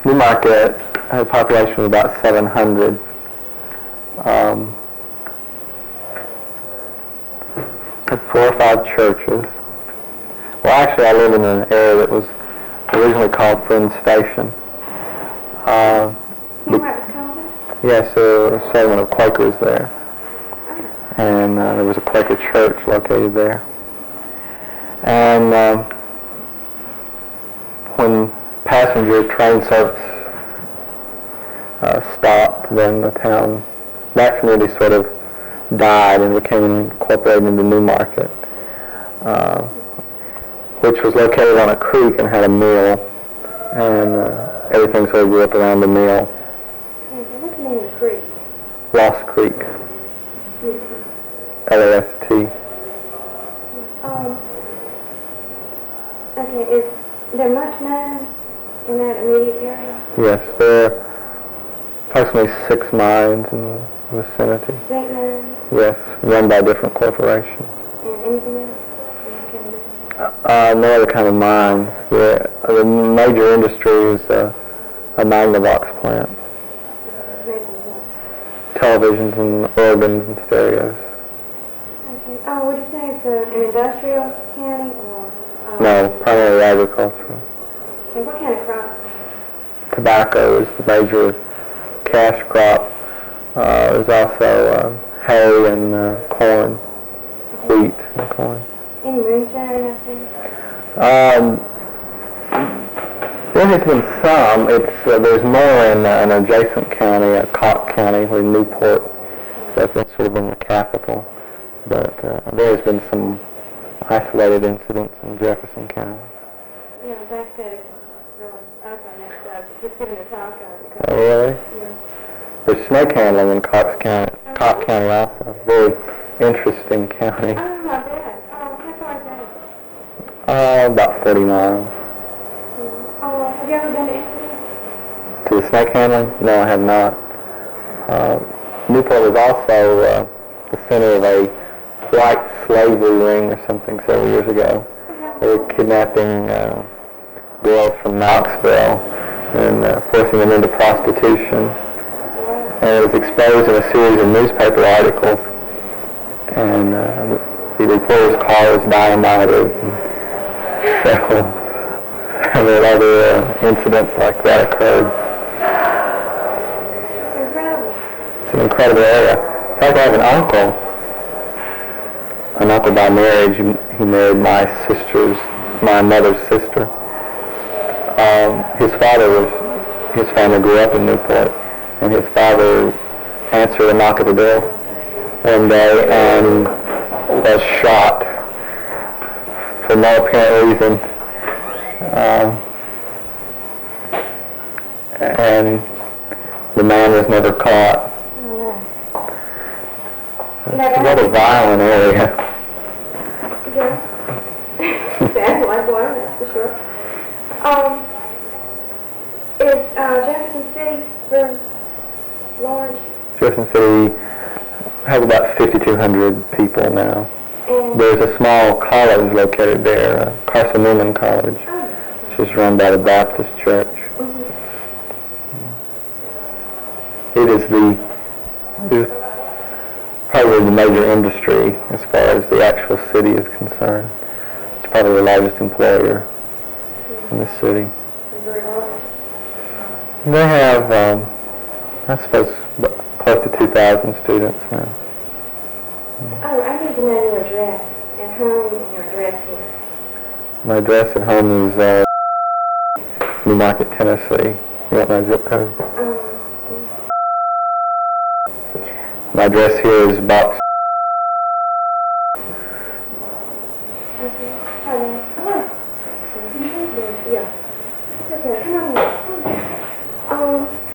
Newmarket had a population of about 700. Had 4 or 5 churches. Well, actually, I live in an area that was originally called Friends Station. Yes, there was a settlement of Quakers there. And there was a Quaker church located there. And when passenger train service stopped, then that community sort of died and became incorporated into Newmarket, which was located on a creek and had a mill, and everything sort of grew up around the mill. What's the name of the creek? Lost Creek. L-A-S-T. Okay, is there much known in that immediate area? Yes, there are approximately 6 mines in the vicinity. Zinc mines? Yes, run by different corporations. And anything else? No other kind of mines. The major industry is a Magnavox plant. Televisions and organs and stereos. Okay. Would you say it's an industrial county or? No, primarily agricultural. And what kind of crops? Tobacco is the major cash crop. There's also hay and corn, wheat and corn. Any moonshine out there? There has been some. There's more in an adjacent county, Cock County, where Newport, so that's sort of in the capital. But there has been some isolated incidents in Jefferson County. Yeah, back there, really up on that stuff. Just giving a talk on it. Oh, really? Yeah. There's snake handling in Cox County also. Very interesting county. Oh, I bet. How far is that? About 40 miles. Have you ever been to Italy? To the snake handling? No, I have not. Newport was also the center of a white slavery ring or something several years ago. They were kidnapping girls from Knoxville and forcing them into prostitution. And it was exposed in a series of newspaper articles. And the reporter's car was dynamited. And several other incidents like that occurred. Incredible. It's an incredible area. In fact, I have an uncle by marriage. He married my mother's sister. His family grew up in Newport, and his father answered a knock at the door one day and was shot for no apparent reason. And the man was never caught. It's a rather violent area. Yeah. Sounds like one, that's for sure. Is Jefferson City very large? Jefferson City has about 5,200 people now. And There's a small college located there, Carson Newman College, which is run by the Baptist Church. Mm-hmm. It is probably the major industry as far as the actual city is concerned. It's probably the largest employer in the city. very large. They have, I suppose, close to 2,000 students now. Oh, I need to know your address at home and your address here. My address at home is Newmarket, Tennessee. You want my zip code? My address here is box